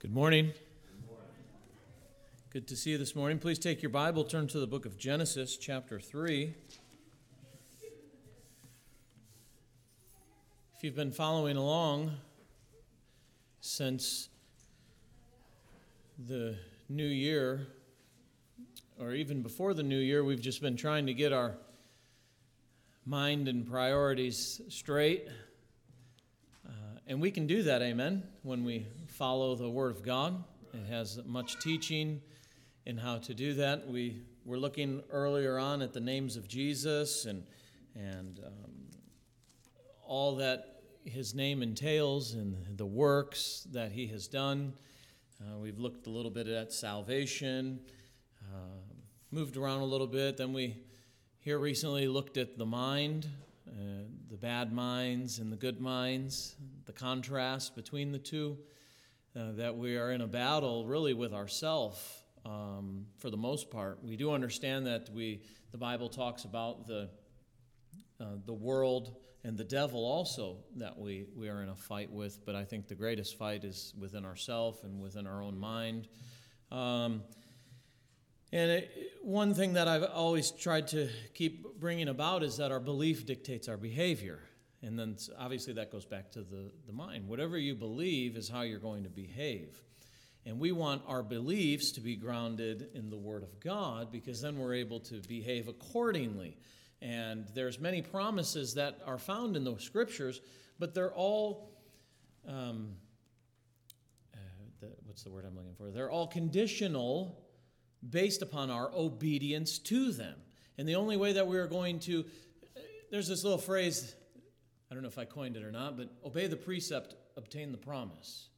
Good morning. Good to see you this morning. Please take your Bible, turn to the book of Genesis, chapter 3. If you've been following along since the new year, or even before the new year, we've just been trying to get our mind and priorities straight. And we can do that, amen, when we follow the Word of God. It has much teaching in how to do that. We were looking earlier on at the names of Jesus and all that his name entails and the works that he has done. We've looked a little bit at salvation, moved around a little bit. Then we here recently looked at the mind, the bad minds and the good minds, the contrast between the two, that we are in a battle really with ourselves for the most part. We do understand that the Bible talks about the world and the devil also that we are in a fight with, but I think the greatest fight is within ourselves and within our own mind. One thing that I've always tried to keep bringing about is that our belief dictates our behavior. And then obviously that goes back to the mind. Whatever you believe is how you're going to behave. And we want our beliefs to be grounded in the Word of God, because then we're able to behave accordingly. And there's many promises that are found in those Scriptures, but they're all, what's the word I'm looking for? They're all conditional based upon our obedience to them. And the only way that we are going to, there's this little phrase, I don't know if I coined it or not, but obey the precept, obtain the promise.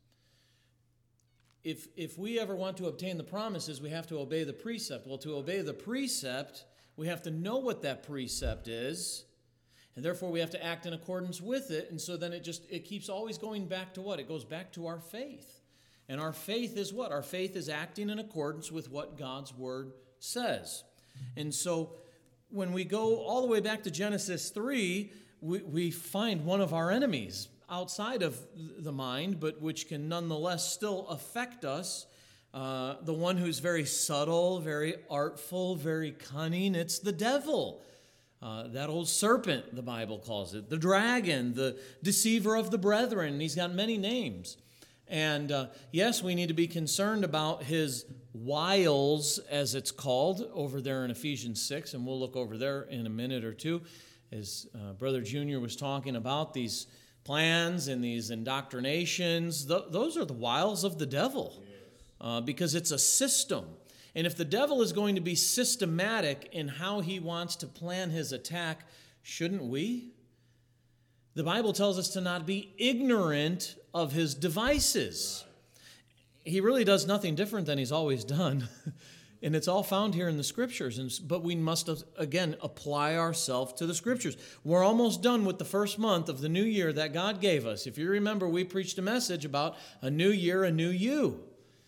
If we ever want to obtain the promises, we have to obey the precept. Well, to obey the precept, we have to know what that precept is, and therefore we have to act in accordance with it. And so then it keeps always going back to what? It goes back to our faith. And our faith is what? Our faith is acting in accordance with what God's Word says. And so when we go all the way back to Genesis 3, we find one of our enemies outside of the mind, but which can nonetheless still affect us. The one who's very subtle, very artful, very cunning, it's the devil. That old serpent, the Bible calls it. The dragon, the deceiver of the brethren. He's got many names. And yes, we need to be concerned about his wiles, as it's called, over there in Ephesians 6, and we'll look over there in a minute or two, as Brother Junior was talking about these plans and these indoctrinations. Those are the wiles of the devil, because it's a system. And if the devil is going to be systematic in how he wants to plan his attack, shouldn't we? The Bible tells us to not be ignorant of his devices. He really does nothing different than he's always done. And it's all found here in the Scriptures. But we must, again, apply ourselves to the Scriptures. We're almost done with the first month of the new year that God gave us. If you remember, we preached a message about a new year, a new you.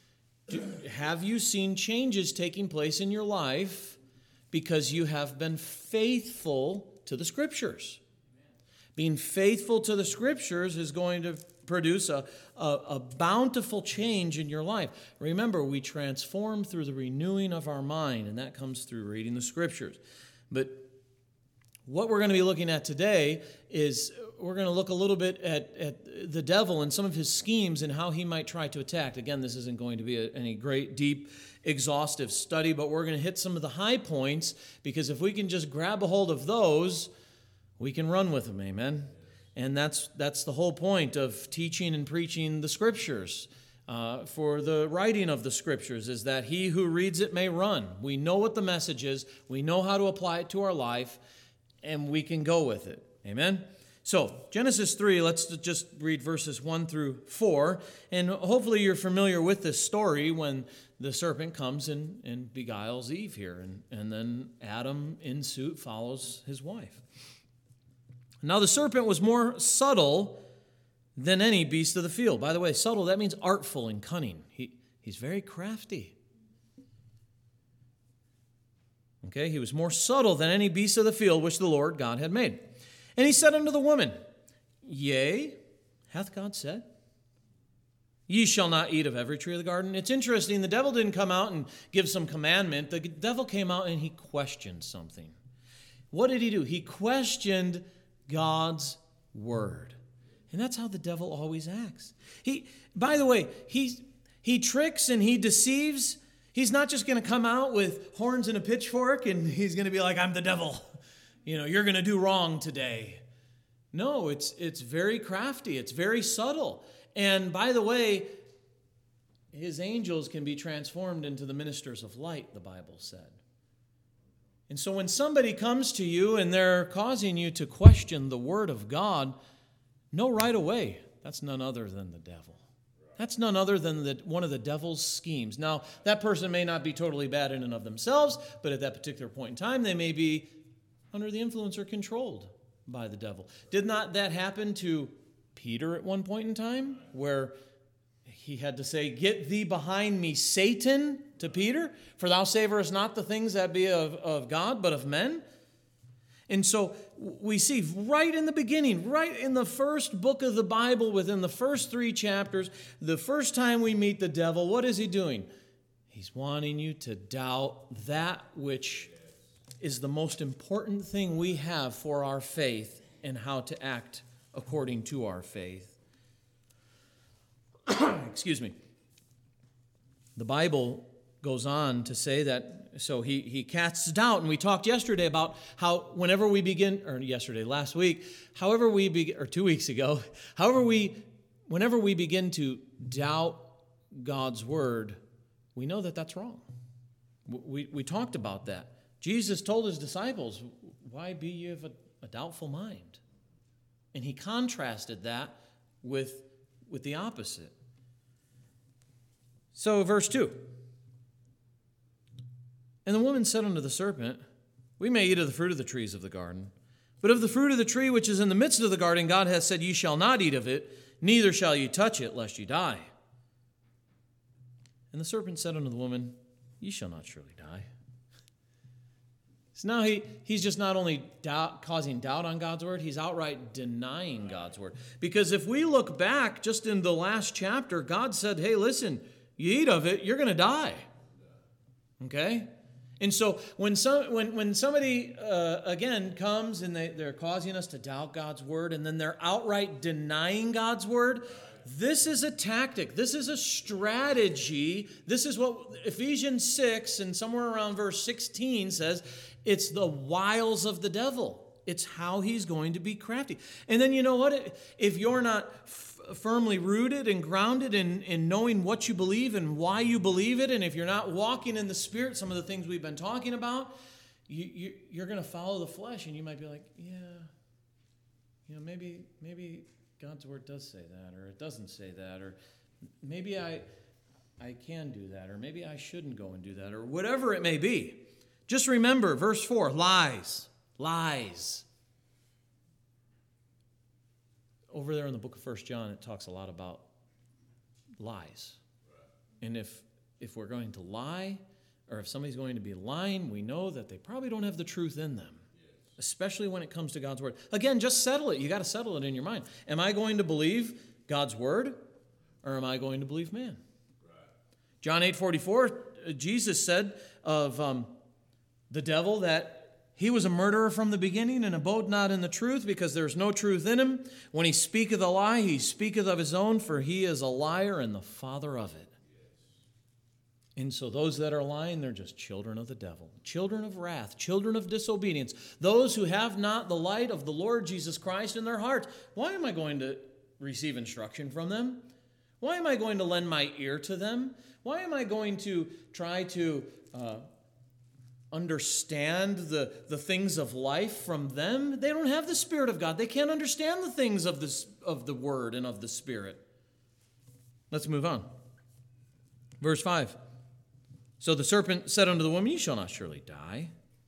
Have you seen changes taking place in your life because you have been faithful to the Scriptures? Being faithful to the Scriptures is going to produce a bountiful change in your life. Remember, we transform through the renewing of our mind, and that comes through reading the Scriptures. But what we're going to be looking at today is we're going to look a little bit at the devil and some of his schemes and how he might try to attack. Again, this isn't going to be any great, deep, exhaustive study, but we're going to hit some of the high points, because if we can just grab a hold of those, we can run with them, amen? And that's the whole point of teaching and preaching the Scriptures. For the writing of the Scriptures is that he who reads it may run. We know what the message is. We know how to apply it to our life, and we can go with it. Amen? So, Genesis 3, let's just read verses 1 through 4. And hopefully you're familiar with this story when the serpent comes and beguiles Eve here. And then Adam in suit follows his wife. Now the serpent was more subtle than any beast of the field. By the way, subtle, that means artful and cunning. He's very crafty. Okay, he was more subtle than any beast of the field which the Lord God had made. And he said unto the woman, Yea, hath God said? Ye shall not eat of every tree of the garden. It's interesting, the devil didn't come out and give some commandment. The devil came out and he questioned something. What did he do? He questioned God's word. And that's how the devil always acts. By the way, he tricks and he deceives. He's not just going to come out with horns and a pitchfork and he's going to be like, I'm the devil. You're going to do wrong today. No, it's very crafty. It's very subtle. And by the way, his angels can be transformed into the ministers of light, the Bible said. And so when somebody comes to you and they're causing you to question the word of God, know right away that's none other than the devil. That's none other than one of the devil's schemes. Now, that person may not be totally bad in and of themselves, but at that particular point in time, they may be under the influence or controlled by the devil. Did not that happen to Peter at one point in time, where he had to say, "Get thee behind me, Satan," to Peter, "for thou savorest not the things that be of God, but of men"? And so we see right in the beginning, right in the first book of the Bible, within the first 3 chapters, the first time we meet the devil, what is he doing? He's wanting you to doubt that which is the most important thing we have for our faith and how to act according to our faith. Excuse me. The Bible goes on to say that, so he casts doubt, and we talked yesterday about how whenever we begin, or last week, however we begin, or 2 weeks ago, whenever we begin to doubt God's word, we know that that's wrong. We talked about that. Jesus told his disciples, "Why be ye of a doubtful mind?" And he contrasted that with the opposite. So verse 2. And the woman said unto the serpent, We may eat of the fruit of the trees of the garden, but of the fruit of the tree which is in the midst of the garden, God hath said, Ye shall not eat of it, neither shall ye touch it, lest ye die. And the serpent said unto the woman, Ye shall not surely die. So now he's just not only causing doubt on God's word, he's outright denying God's word. Because if we look back just in the last chapter, God said, hey, listen, you eat of it, you're going to die. Okay? And so when somebody, again, comes and they're causing us to doubt God's word, and then they're outright denying God's word, this is a tactic. This is a strategy. This is what Ephesians 6 and somewhere around verse 16 says. It's the wiles of the devil. It's how he's going to be crafty. And then you know what? If you're not firmly rooted and grounded in knowing what you believe and why you believe it, and if you're not walking in the Spirit, some of the things we've been talking about, you're going to follow the flesh, and you might be like, maybe God's word does say that, or it doesn't say that, or maybe I can do that, or maybe I shouldn't go and do that, or whatever it may be. Just remember, verse 4, lies. Over there in the book of 1 John, it talks a lot about lies. And if we're going to lie, or if somebody's going to be lying, we know that they probably don't have the truth in them, especially when it comes to God's word. Again, just settle it. You got to settle it in your mind. Am I going to believe God's word, or am I going to believe man? John 8:44, Jesus said of the devil that he was a murderer from the beginning and abode not in the truth, because there is no truth in him. When he speaketh a lie, he speaketh of his own, for he is a liar and the father of it. And so those that are lying, they're just children of the devil, children of wrath, children of disobedience, those who have not the light of the Lord Jesus Christ in their hearts. Why am I going to receive instruction from them? Why am I going to lend my ear to them? Why am I going to try to understand the things of life from them? They don't have the Spirit of God. They can't understand the things of the Word and of the Spirit. Let's move on. Verse 5. So the serpent said unto the woman, Ye shall not surely die.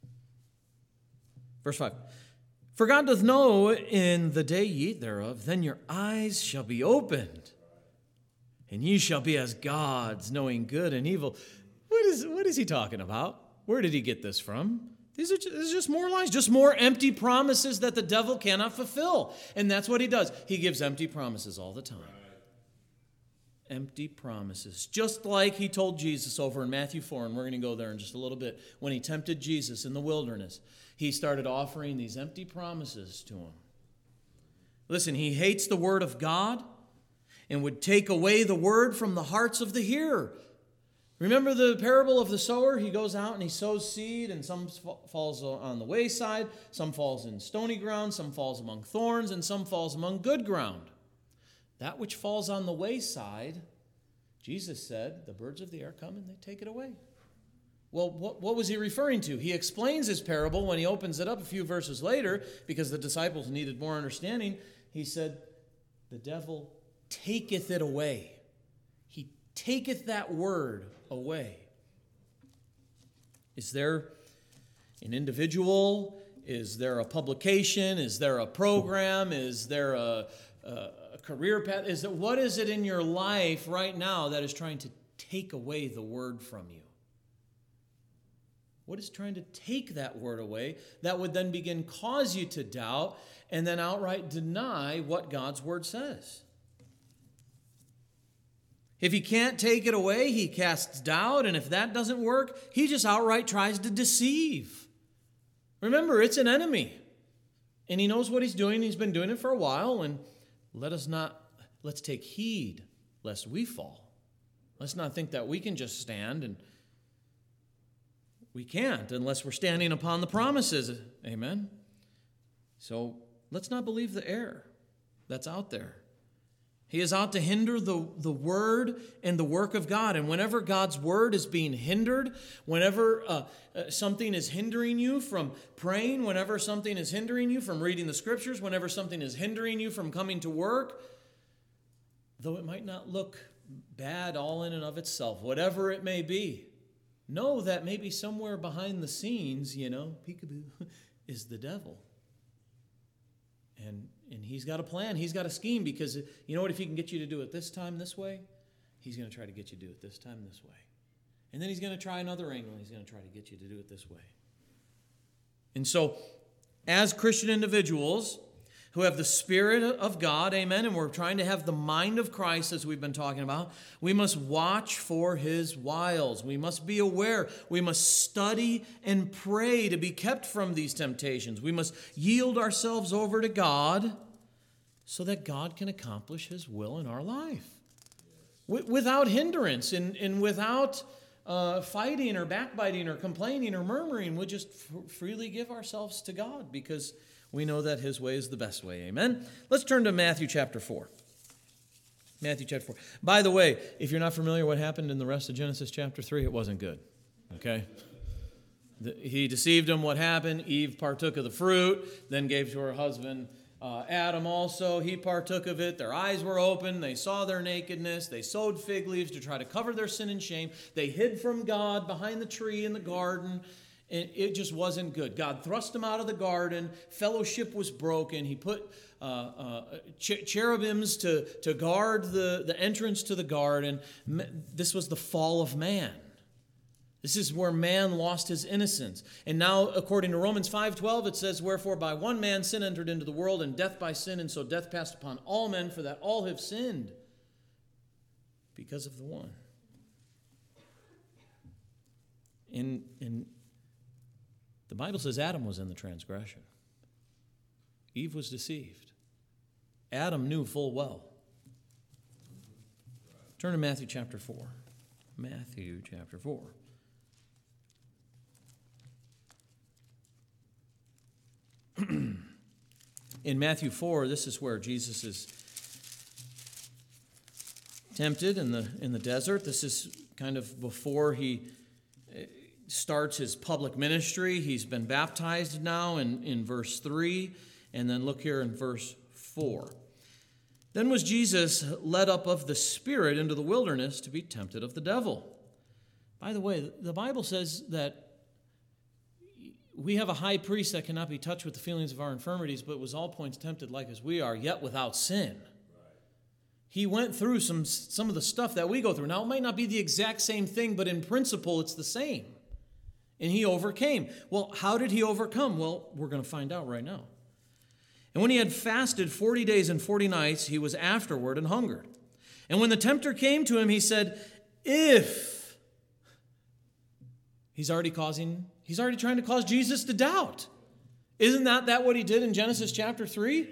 Verse 5. For God doth know in the day ye eat thereof, then your eyes shall be opened, and ye shall be as gods, knowing good and evil. What is he talking about? Where did he get this from? This is just more lies, just more empty promises that the devil cannot fulfill. And that's what he does. He gives empty promises all the time. Empty promises. Just like he told Jesus over in Matthew 4, and we're going to go there in just a little bit. When he tempted Jesus in the wilderness, he started offering these empty promises to him. Listen, he hates the word of God and would take away the word from the hearts of the hearer. Remember the parable of the sower? He goes out and he sows seed, and some falls on the wayside, some falls in stony ground, some falls among thorns, and some falls among good ground. That which falls on the wayside, Jesus said, the birds of the air come and they take it away. Well, what was he referring to? He explains his parable when he opens it up a few verses later, because the disciples needed more understanding. He said, the devil taketh it away. He taketh that word away. Is there an individual? Is there a publication? Is there a program? Is there a career path? What is it in your life right now that is trying to take away the word from you? What is trying to take that word away that would then begin cause you to doubt and then outright deny what God's word says? If he can't take it away, he casts doubt, and if that doesn't work, he just outright tries to deceive. Remember, it's an enemy, and he knows what he's doing. He's been doing it for a while, and let's take heed lest we fall. Let's not think that we can just stand, and we can't unless we're standing upon the promises. Amen? So let's not believe the error that's out there. He is out to hinder the word and the work of God. And whenever God's word is being hindered, whenever something is hindering you from praying, whenever something is hindering you from reading the scriptures, whenever something is hindering you from coming to work, though it might not look bad all in and of itself, whatever it may be, know that maybe somewhere behind the scenes, peekaboo, is the devil. And he's got a plan. He's got a scheme, because you know what? If he can get you to do it this time this way, he's going to try to get you to do it this time this way. And then he's going to try another angle. He's going to try to get you to do it this way. And so, as Christian individuals who have the Spirit of God, amen, and we're trying to have the mind of Christ, as we've been talking about, we must watch for his wiles. We must be aware. We must study and pray to be kept from these temptations. We must yield ourselves over to God so that God can accomplish his will in our life without hindrance and without fighting or backbiting or complaining or murmuring. We'll just freely give ourselves to God, because we know that his way is the best way. Amen? Let's turn to Matthew chapter 4. Matthew chapter 4. By the way, if you're not familiar what happened in the rest of Genesis chapter 3, it wasn't good. Okay? He deceived him. What happened? Eve partook of the fruit, then gave to her husband Adam also. He partook of it. Their eyes were open. They saw their nakedness. They sewed fig leaves to try to cover their sin and shame. They hid from God behind the tree in the garden. And it just wasn't good. God thrust them out of the garden. Fellowship was broken. He put cherubims to guard the entrance to the garden. This was the fall of man. This is where man lost his innocence. And now, according to Romans 5:12, it says, "Wherefore by one man sin entered into the world, and death by sin, and so death passed upon all men, for that all have sinned because of the one." In the Bible says Adam was in the transgression. Eve was deceived. Adam knew full well. Turn to Matthew chapter 4. Matthew chapter 4. In Matthew 4, this is where Jesus is tempted in the desert. This is kind of before he starts his public ministry. He's been baptized now in verse 3, and then look here in verse 4. Then was Jesus led up of the Spirit into the wilderness to be tempted of the devil. By the way, the Bible says that we have a high priest that cannot be touched with the feelings of our infirmities, but was all points tempted like as we are, yet without sin. He went through some of the stuff that we go through. Now, it might not be the exact same thing, but in principle, it's the same. And he overcame. Well, how did he overcome? Well, we're going to find out right now. And when he had fasted 40 days and 40 nights, he was afterward and hungered. And when the tempter came to him, he said, if. He's already trying to cause Jesus to doubt. Isn't that what he did in Genesis chapter 3?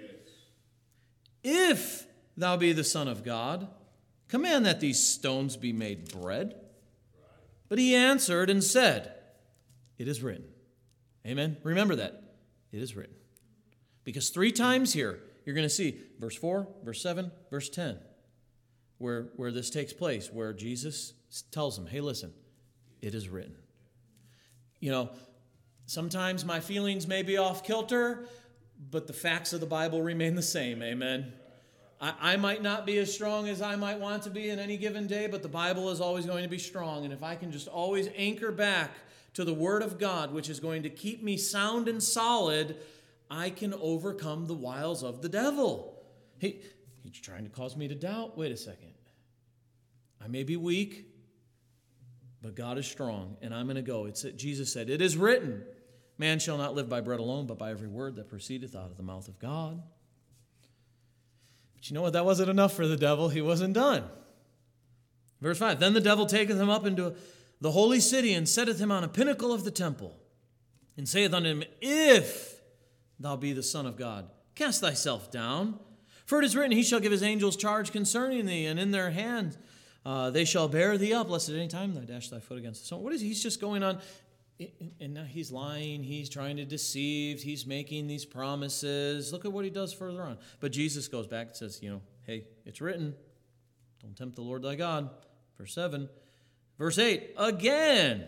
If thou be the Son of God, command that these stones be made bread. But he answered and said, it is written. Amen. Remember that. It is written. Because 3 times here, you're going to see verse 4, verse 7, verse 10, where this takes place, where Jesus tells them, hey, listen, it is written. You know, sometimes my feelings may be off kilter, but the facts of the Bible remain the same. Amen. I might not be as strong as I might want to be in any given day, but the Bible is always going to be strong. And if I can just always anchor back to the Word of God, which is going to keep me sound and solid, I can overcome the wiles of the devil. He's trying to cause me to doubt. Wait a second. I may be weak, but God is strong, and I'm going to go. Jesus said, it is written, man shall not live by bread alone, but by every word that proceedeth out of the mouth of God. But you know what? That wasn't enough for the devil. He wasn't done. Verse 5, then the devil taketh him up into the holy city, and setteth him on a pinnacle of the temple, and saith unto him, if thou be the Son of God, cast thyself down. For it is written, he shall give his angels charge concerning thee, and in their hands they shall bear thee up, lest at any time thou dash thy foot against the stone. What is he? He's just going on, and now he's lying, he's trying to deceive, he's making these promises. Look at what he does further on. But Jesus goes back and says, hey, it's written, don't tempt the Lord thy God. Verse 7. Verse 8, again.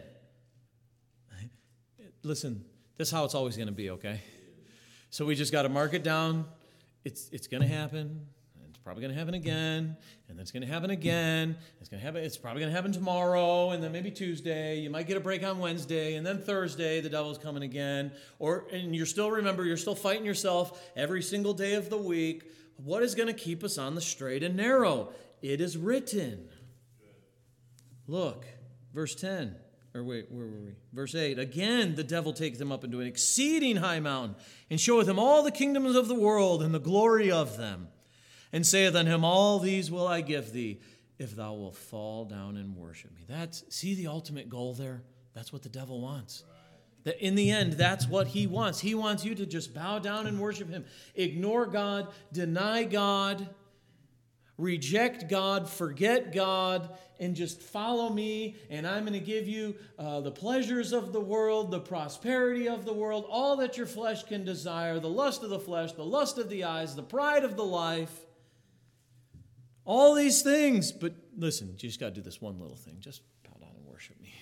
Listen, this is how it's always going to be, okay? So we just got to mark it down. It's going to happen. It's probably going to happen again. And then it's going to happen again. It's probably going to happen tomorrow. And then maybe Tuesday. You might get a break on Wednesday. And then Thursday, the devil's coming again. And you're still fighting yourself every single day of the week. What is going to keep us on the straight and narrow? It is written. Look, verse 10. Or wait, where were we? Verse 8. Again, the devil taketh him up into an exceeding high mountain, and showeth him all the kingdoms of the world and the glory of them, and saith unto him, all these will I give thee, if thou wilt fall down and worship me. See the ultimate goal there? That's what the devil wants. That in the end, that's what he wants. He wants you to just bow down and worship him. Ignore God, deny God, reject God, forget God, and just follow me, and I'm going to give you the pleasures of the world, the prosperity of the world, all that your flesh can desire, the lust of the flesh, the lust of the eyes, the pride of the life, all these things. But listen, you just got to do this one little thing. Just bow down and worship me.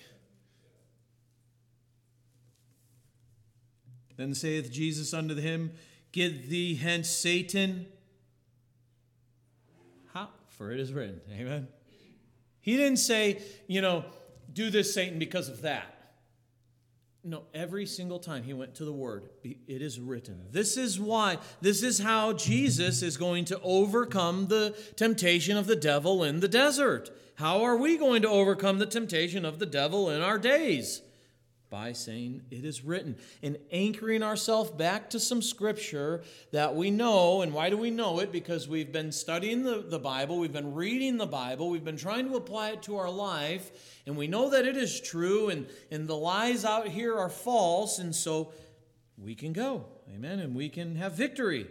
Then saith Jesus unto him, get thee hence, Satan. How? For it is written. Amen. He didn't say, do this, Satan, because of that. No, every single time he went to the word, it is written. This is why, this is how Jesus is going to overcome the temptation of the devil in the desert. How are we going to overcome the temptation of the devil in our days? By saying it is written and anchoring ourselves back to some scripture that we know. And why do we know it? Because we've been studying the Bible, we've been reading the Bible, we've been trying to apply it to our life, and we know that it is true, and the lies out here are false, and so we can go, amen, and we can have victory.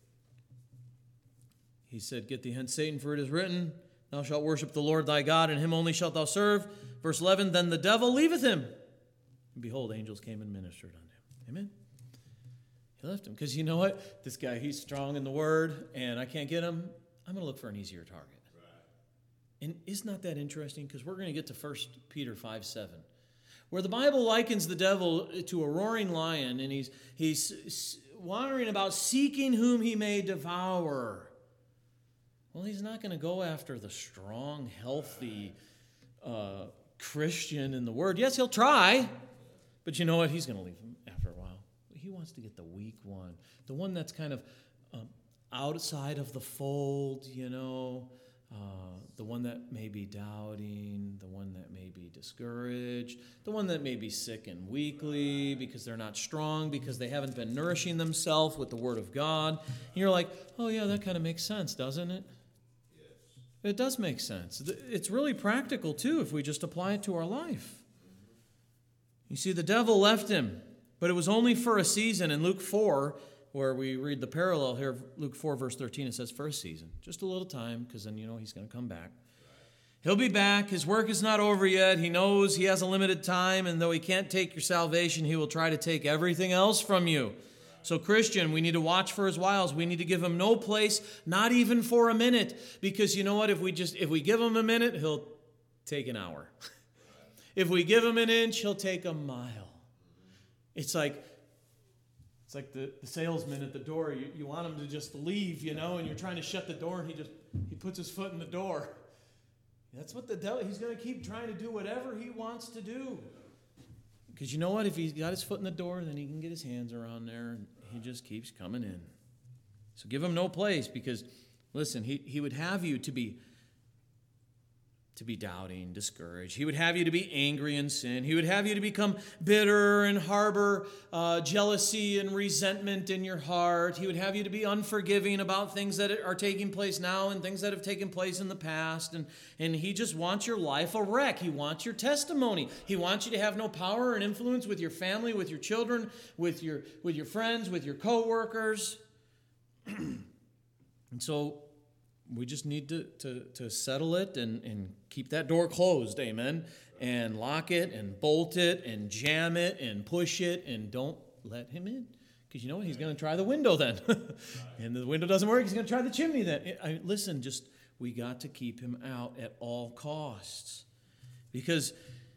He said, get thee hence, Satan, for it is written, thou shalt worship the Lord thy God, and him only shalt thou serve. Verse 11, then the devil leaveth him. And behold, angels came and ministered unto him. Amen? He left him. Because you know what? This guy, he's strong in the word, and I can't get him. I'm going to look for an easier target. Right. And isn't that interesting? Because we're going to get to 1 Peter 5:7, where the Bible likens the devil to a roaring lion, and he's wandering about seeking whom he may devour. Well, he's not going to go after the strong, healthy Christian in the word. Yes, he'll try. But you know what? He's going to leave him after a while. He wants to get the weak one, the one that's kind of outside of the fold, the one that may be doubting, the one that may be discouraged, the one that may be sick and weakly because they're not strong, because they haven't been nourishing themselves with the Word of God. And you're like, oh yeah, that kind of makes sense, doesn't it? It does make sense. It's really practical, too, if we just apply it to our life. You see, the devil left him, but it was only for a season. In Luke 4, where we read the parallel here, Luke 4, verse 13, it says for a season. Just a little time, because then he's going to come back. He'll be back. His work is not over yet. He knows he has a limited time, and though he can't take your salvation, he will try to take everything else from you. So, Christian, we need to watch for his wiles. We need to give him no place, not even for a minute. Because you know what? If we give him a minute, he'll take an hour. If we give him an inch, he'll take a mile. It's like the salesman at the door. You want him to just leave, and you're trying to shut the door, and he puts his foot in the door. That's what the devil, he's going to keep trying to do whatever he wants to do. Because you know what? If he's got his foot in the door, then he can get his hands around there, and he just keeps coming in. So give him no place, because, listen, he would have you to be doubting, discouraged. He would have you to be angry in sin. He would have you to become bitter and harbor jealousy and resentment in your heart. He would have you to be unforgiving about things that are taking place now and things that have taken place in the past. And he just wants your life a wreck. He wants your testimony. He wants you to have no power and influence with your family, with your children, with your friends, with your co-workers. And so we just need to settle it and keep that door closed, amen, and lock it and bolt it and jam it and push it and don't let him in. Because you know what? He's going to try the window then. And the window doesn't work, he's going to try the chimney then. Listen, we got to keep him out at all costs. Because,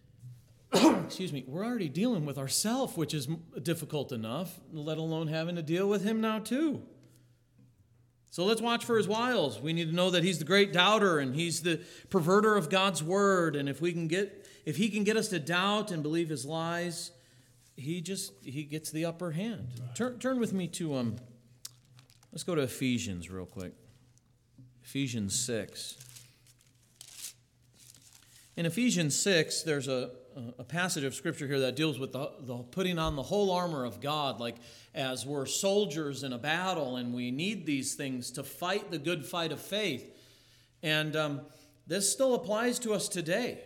we're already dealing with ourselves, which is difficult enough, let alone having to deal with him now too. So let's watch for his wiles. We need to know that he's the great doubter and he's the perverter of God's word. And if he can get us to doubt and believe his lies, he gets the upper hand. Turn with me to let's go to Ephesians real quick. Ephesians 6. In Ephesians 6, there's a passage of Scripture here that deals with the putting on the whole armor of God, like as we're soldiers in a battle, and we need these things to fight the good fight of faith. And this still applies to us today.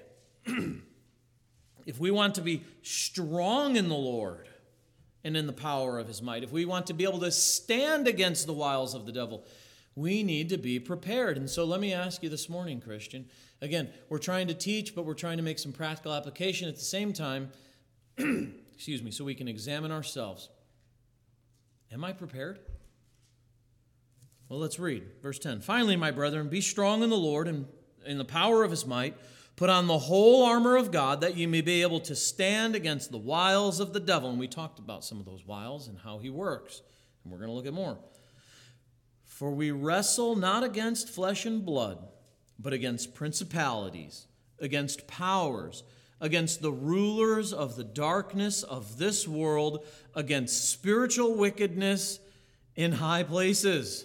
If we want to be strong in the Lord and in the power of his might, if we want to be able to stand against the wiles of the devil, we need to be prepared. And so let me ask you this morning, Christian. Again, we're trying to teach, but we're trying to make some practical application at the same time, so we can examine ourselves. Am I prepared? Well, let's read. Verse 10. Finally, my brethren, be strong in the Lord and in the power of his might. Put on the whole armor of God, that you may be able to stand against the wiles of the devil. And we talked about some of those wiles and how he works. And we're going to look at more. For we wrestle not against flesh and blood, but against principalities, against powers, against the rulers of the darkness of this world, against spiritual wickedness in high places.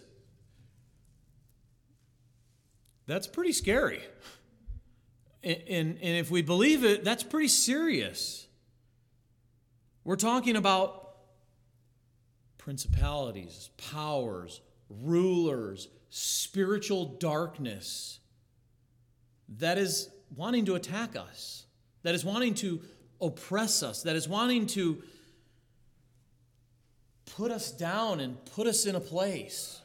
That's pretty scary. And if we believe it, that's pretty serious. We're talking about principalities, powers, rulers, spiritual darkness that is wanting to attack us, that is wanting to oppress us, that is wanting to put us down and put us in a place.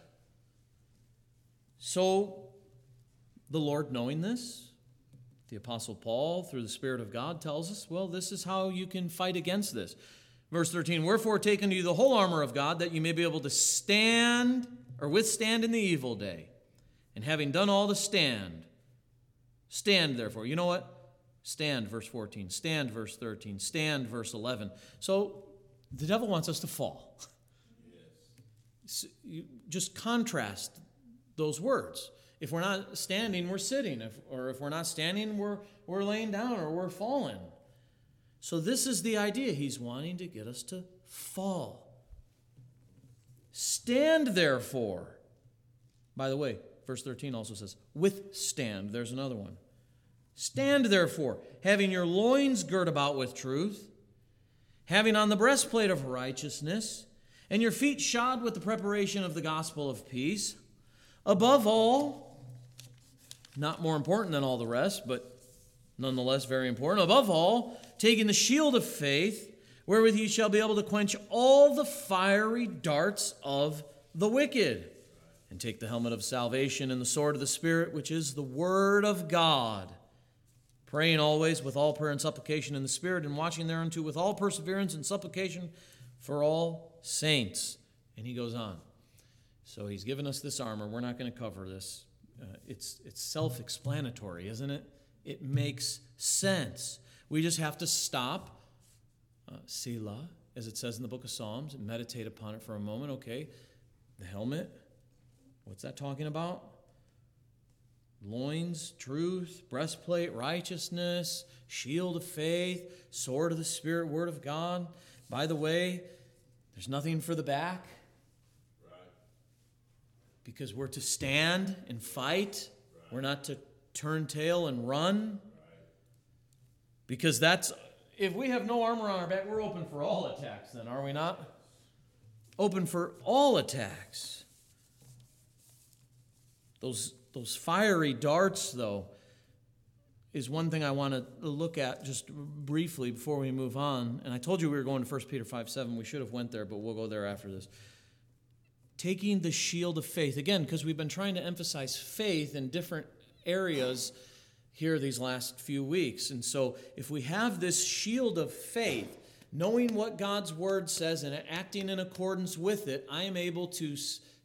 So the Lord, knowing this, the Apostle Paul, through the Spirit of God, tells us, well, this is how you can fight against this. Verse 13, wherefore take unto you the whole armor of God, that you may be able to stand or withstand in the evil day. And having done all to stand, stand therefore. You know what? Stand, verse 14. Stand, verse 13. Stand, verse 11. So the devil wants us to fall. Yes. So you just contrast those words. If we're not standing, we're sitting. If we're not standing, we're laying down or we're falling. So this is the idea. He's wanting to get us to fall. Stand, therefore. By the way, verse 13 also says, withstand. There's another one. Stand, therefore, having your loins girt about with truth, having on the breastplate of righteousness, and your feet shod with the preparation of the gospel of peace. Above all, not more important than all the rest, but nonetheless very important. Above all, taking the shield of faith, wherewith ye shall be able to quench all the fiery darts of the wicked. And take the helmet of salvation and the sword of the Spirit, which is the word of God. Praying always with all prayer and supplication in the Spirit, and watching thereunto with all perseverance and supplication for all saints. And he goes on. So he's given us this armor. We're not going to cover this. It's self-explanatory, isn't it? It makes sense. We just have to stop, Selah, as it says in the book of Psalms, and meditate upon it for a moment. Okay, the helmet, what's that talking about? Loins, truth, breastplate, righteousness, shield of faith, sword of the Spirit, word of God. By the way, there's nothing for the back. Because we're to stand and fight. We're not to turn tail and run. Because if we have no armor on our back, we're open for all attacks then, are we not? Open for all attacks. Those fiery darts, though, is one thing I want to look at just briefly before we move on. And I told you we were going to 1 Peter 5:7. We should have went there, but we'll go there after this. Taking the shield of faith. Again, because we've been trying to emphasize faith in different areas here these last few weeks. And so if we have this shield of faith, knowing what God's word says and acting in accordance with it, I am able to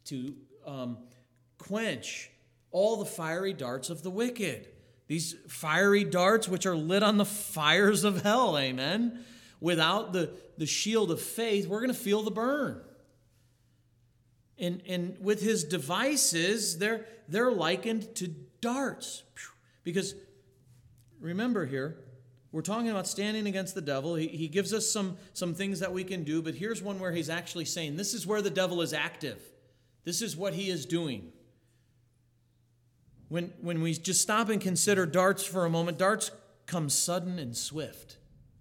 quench all the fiery darts of the wicked. These fiery darts which are lit on the fires of hell, amen? Without the shield of faith, we're going to feel the burn. And with his devices, they're likened to darts. Because remember here, we're talking about standing against the devil. He gives us some things that we can do, but here's one where he's actually saying, this is where the devil is active. This is what he is doing. When we just stop and consider darts for a moment, darts come sudden and swift.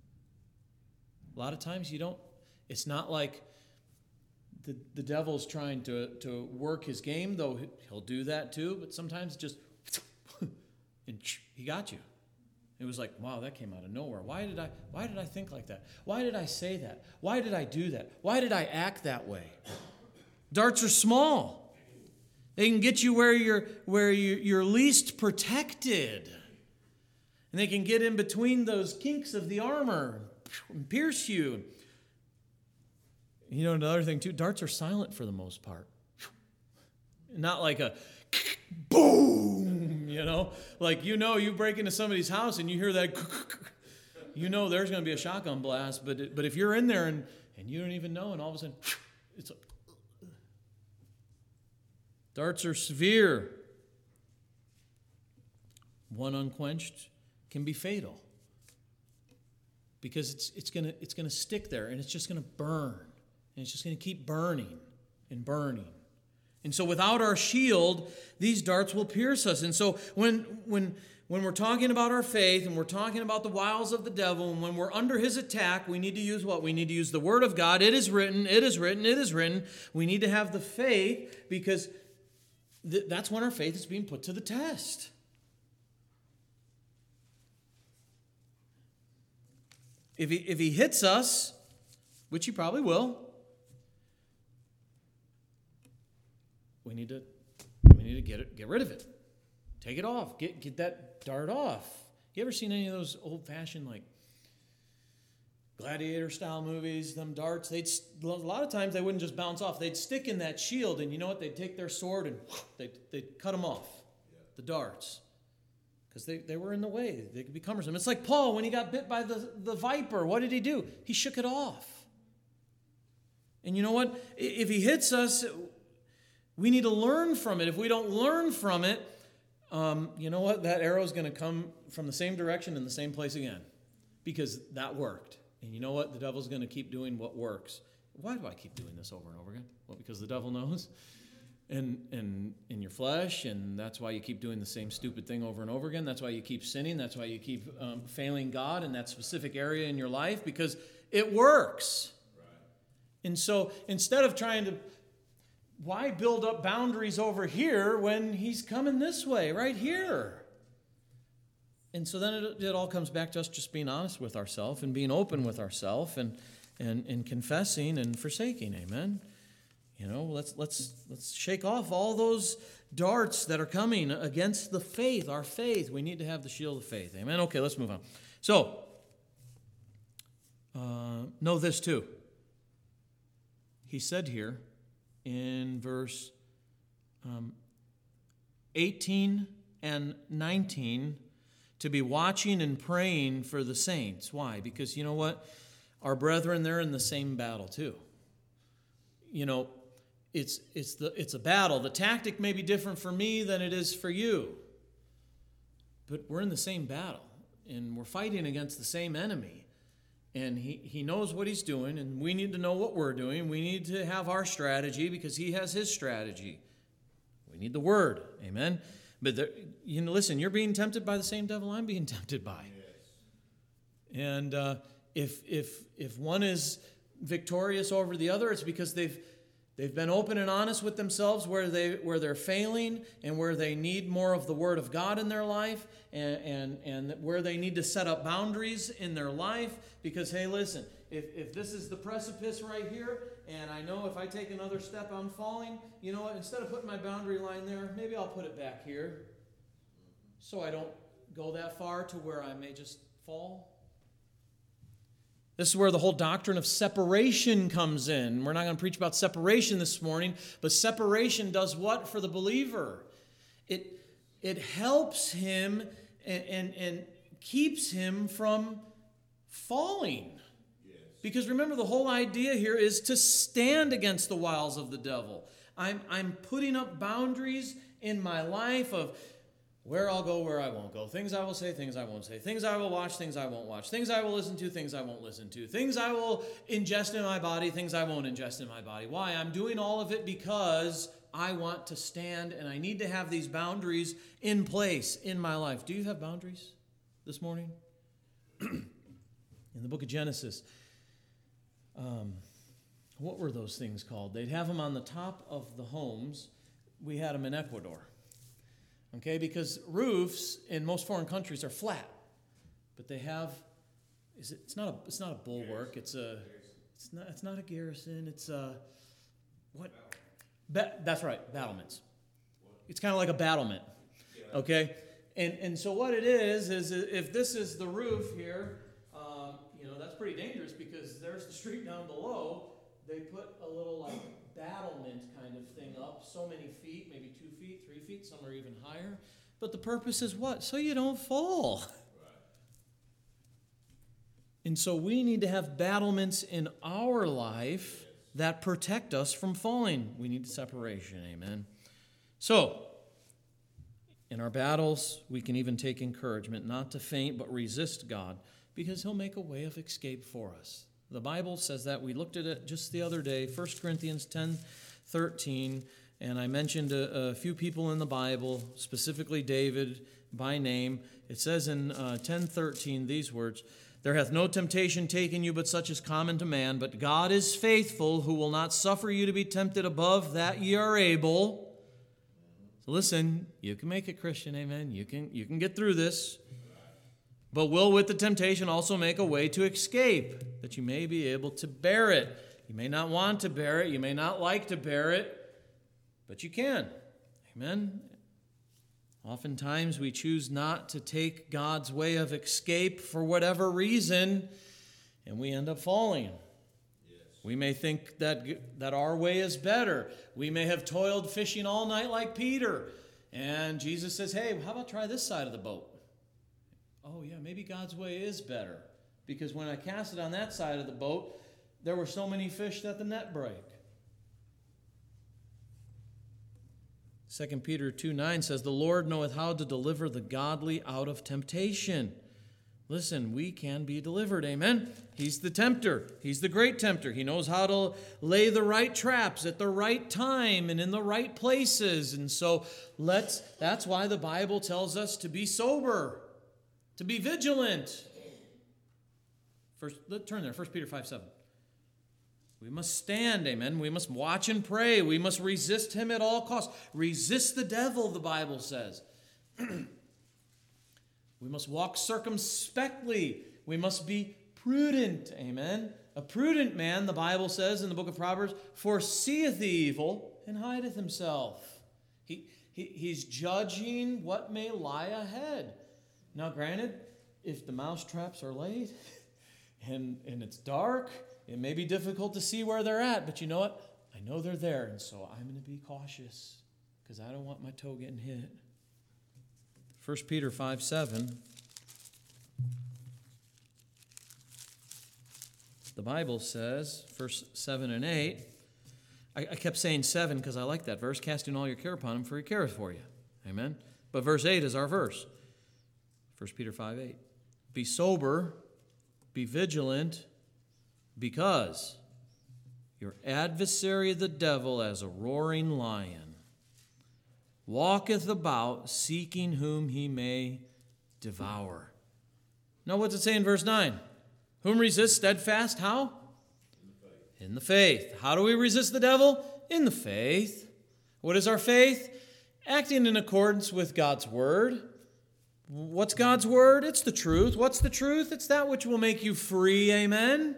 A lot of times it's not like the devil's trying to work his game, though he'll do that too, but sometimes just, and he got you. It was like, wow, that came out of nowhere. Why did I think like that? Why did I say that? Why did I do that? Why did I act that way? Darts are small. They can get you where you're least protected. And they can get in between those kinks of the armor and pierce you. You know, another thing too, darts are silent for the most part. Not like a boom, like you break into somebody's house and you hear that, there's going to be a shotgun blast. But if you're in there and you don't even know, and all of a sudden, it's darts are severe. One unquenched can be fatal because it's going to stick there and it's just going to burn. And it's just going to keep burning and burning. And so without our shield, these darts will pierce us. And so when we're talking about our faith and we're talking about the wiles of the devil, and when we're under his attack, we need to use what? We need to use the word of God. It is written, it is written, it is written. We need to have the faith because that's when our faith is being put to the test. If he hits us, which he probably will, we need to get rid of it. Take it off. Get that dart off. You ever seen any of those old-fashioned like gladiator-style movies? Them darts, a lot of times they wouldn't just bounce off. They'd stick in that shield, and you know what? They'd take their sword and they'd cut them off, the darts, because they were in the way. They could be cumbersome. It's like Paul when he got bit by the viper. What did he do? He shook it off. And you know what? If he hits us, we need to learn from it. If we don't learn from it, you know what? That arrow is going to come from the same direction in the same place again because that worked. And you know what? The devil's going to keep doing what works. Why do I keep doing this over and over again? Well, because the devil knows. And in your flesh, and that's why you keep doing the same stupid thing over and over again. That's why you keep sinning. That's why you keep failing God in that specific area in your life because it works. Right. And so instead of trying to why build up boundaries over here when he's coming this way, right here? And so then it all comes back to us just being honest with ourselves and being open with ourselves and confessing and forsaking. Amen. Let's shake off all those darts that are coming against the faith, our faith. We need to have the shield of faith. Amen. Okay, let's move on. So, know this too. He said here in verse 18 and 19 to be watching and praying for the saints. Why? Because you know what? Our brethren, they're in the same battle too. It's a battle. The tactic may be different for me than it is for you. But we're in the same battle, and we're fighting against the same enemy. And he knows what he's doing, and we need to know what we're doing. We need to have our strategy because he has his strategy. We need the word. Amen? But listen, you're being tempted by the same devil I'm being tempted by. Yes. And if one is victorious over the other, it's because they've been open and honest with themselves where they're failing and where they need more of the Word of God in their life and where they need to set up boundaries in their life. Because, hey, listen, if this is the precipice right here and I know if I take another step I'm falling, you know what, instead of putting my boundary line there, maybe I'll put it back here so I don't go that far to where I may just fall. This is where the whole doctrine of separation comes in. We're not going to preach about separation this morning, but separation does what for the believer? It helps him and keeps him from falling. Yes. Because remember, the whole idea here is to stand against the wiles of the devil. I'm putting up boundaries in my life of where I'll go, where I won't go. Things I will say, things I won't say. Things I will watch, things I won't watch. Things I will listen to, things I won't listen to. Things I will ingest in my body, things I won't ingest in my body. Why? I'm doing all of it because I want to stand and I need to have these boundaries in place in my life. Do you have boundaries this morning? In the book of Genesis, what were those things called? They'd have them on the top of the homes. We had them in Ecuador. Okay, because roofs in most foreign countries are flat, but they have. It's not a bulwark. It's not a garrison. It's a what? That's right, battlements. It's kind of like a battlement. Okay, and so what it is if this is the roof here, that's pretty dangerous because there's the street down below. They put a little like battlement kind of thing up, so many feet, maybe 2 feet, 3 feet, some are even higher. But the purpose is what? So you don't fall. Right. And so we need to have battlements in our life that protect us from falling. We need separation, amen. So, in our battles, we can even take encouragement not to faint but resist God because he'll make a way of escape for us. The Bible says that. We looked at it just the other day, 1 Corinthians 10:13, and I mentioned a few people in the Bible, specifically David by name. It says in 10:13 these words, "There hath no temptation taken you but such as common to man, but God is faithful, who will not suffer you to be tempted above that ye are able." So listen, you can make it, Christian, amen. You can get through this. "But will with the temptation also make a way to escape, that you may be able to bear it." You may not want to bear it. You may not like to bear it, but you can. Amen? Oftentimes we choose not to take God's way of escape for whatever reason, and we end up falling. Yes. We may think that our way is better. We may have toiled fishing all night like Peter, and Jesus says, "Hey, how about try this side of the boat?" Oh, yeah, maybe God's way is better. Because when I cast it on that side of the boat, there were so many fish that the net broke. 2 Peter 2:9 says, "The Lord knoweth how to deliver the godly out of temptation." Listen, we can be delivered, amen? He's the tempter. He's the great tempter. He knows how to lay the right traps at the right time and in the right places. And so that's why the Bible tells us to be sober. To be vigilant. Turn there, 1 Peter 5:7. We must stand, amen. We must watch and pray. We must resist him at all costs. Resist the devil, the Bible says. We must walk circumspectly. We must be prudent, amen. A prudent man, the Bible says in the book of Proverbs, foreseeth the evil and hideth himself. He's judging what may lie ahead. Now, granted, if the mousetraps are laid and it's dark, it may be difficult to see where they're at, but you know what? I know they're there, and so I'm going to be cautious because I don't want my toe getting hit. 1 Peter 5:7. The Bible says, verse 7 and 8, I kept saying 7 because I like that verse, casting all your care upon him, for he careth for you. Amen? But verse 8 is our verse. 1 Peter 5:8. Be sober, be vigilant, because your adversary the devil, as a roaring lion, walketh about, seeking whom he may devour. Now what's it say in verse 9? Whom resist steadfast, how? In the faith. How do we resist the devil? In the faith. What is our faith? Acting in accordance with God's word. What's God's word? It's the truth. What's the truth? It's that which will make you free. Amen?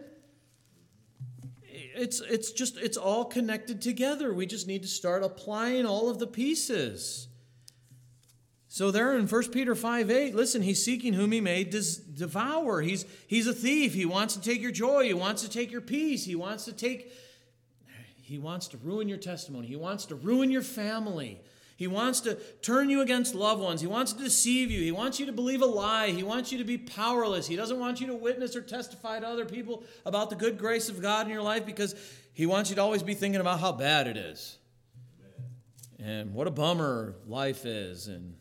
It's all connected together. We just need to start applying all of the pieces. So there in 1 Peter 5:8, listen, he's seeking whom he may devour. He's a thief. He wants to take your joy. He wants to take your peace. He wants to ruin your testimony. He wants to ruin your family. He wants to turn you against loved ones. He wants to deceive you. He wants you to believe a lie. He wants you to be powerless. He doesn't want you to witness or testify to other people about the good grace of God in your life because he wants you to always be thinking about how bad it is. And what a bummer life is. And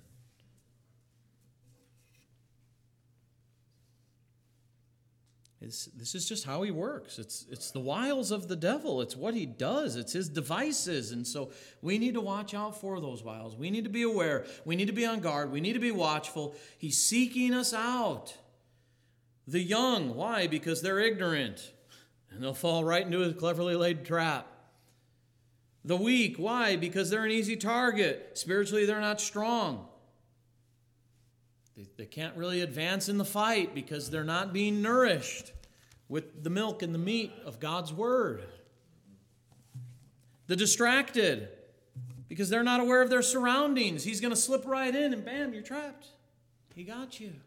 this is just how he works. It's the wiles of the devil. It's what he does. It's his devices. And so we need to watch out for those wiles. We need to be aware. We need to be on guard. We need to be watchful. He's seeking us out. The young, why? Because they're ignorant. And they'll fall right into a cleverly laid trap. The weak, why? Because they're an easy target. Spiritually, they're not strong. They can't really advance in the fight because they're not being nourished with the milk and the meat of God's word. The distracted, because they're not aware of their surroundings. He's going to slip right in and bam, you're trapped. He got you.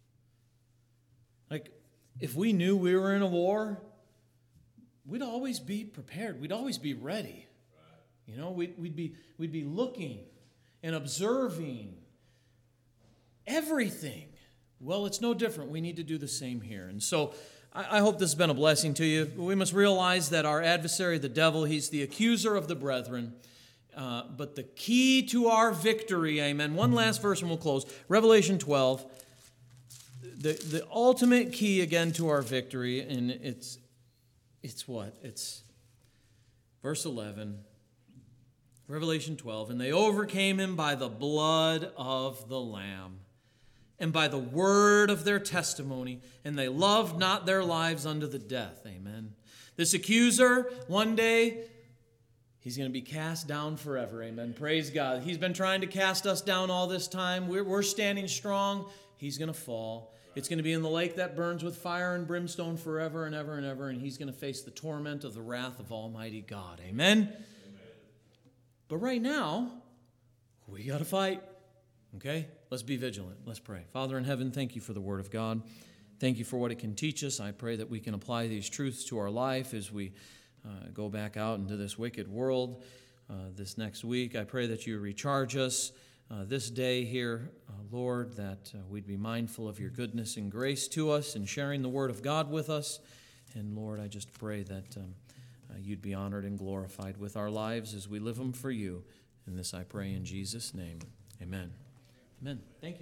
Like, if we knew we were in a war, we'd always be prepared. We'd always be ready. You know, we'd be looking and observing everything. Well, it's no different. We need to do the same here. And so I hope this has been a blessing to you. We must realize that our adversary, the devil, he's the accuser of the brethren. But the key to our victory, amen. One last verse and we'll close. Revelation 12. The ultimate key again to our victory, and it's what? It's verse 11. Revelation 12. And they overcame him by the blood of the Lamb and by the word of their testimony, and they loved not their lives unto the death. Amen. This accuser, one day, he's going to be cast down forever. Amen. Praise God. He's been trying to cast us down all this time. We're standing strong. He's going to fall. It's going to be in the lake that burns with fire and brimstone forever and ever and ever, and he's going to face the torment of the wrath of Almighty God. Amen. But right now, we got to fight. Okay? Let's be vigilant. Let's pray. Father in heaven, thank you for the word of God. Thank you for what it can teach us. I pray that we can apply these truths to our life as we go back out into this wicked world this next week. I pray that you recharge us this day here, Lord, that we'd be mindful of your goodness and grace to us and sharing the word of God with us. And Lord, I just pray that you'd be honored and glorified with our lives as we live them for you. And this I pray in Jesus' name. Amen. Amen. Thank you.